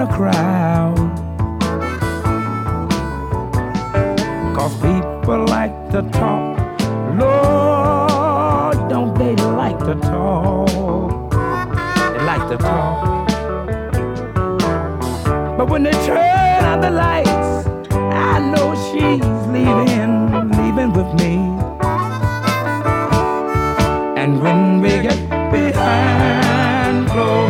a crowd. 'Cause people like to talk. Lord, don't they like to talk? They like to talk. But when they turn on the lights, I know she's leaving.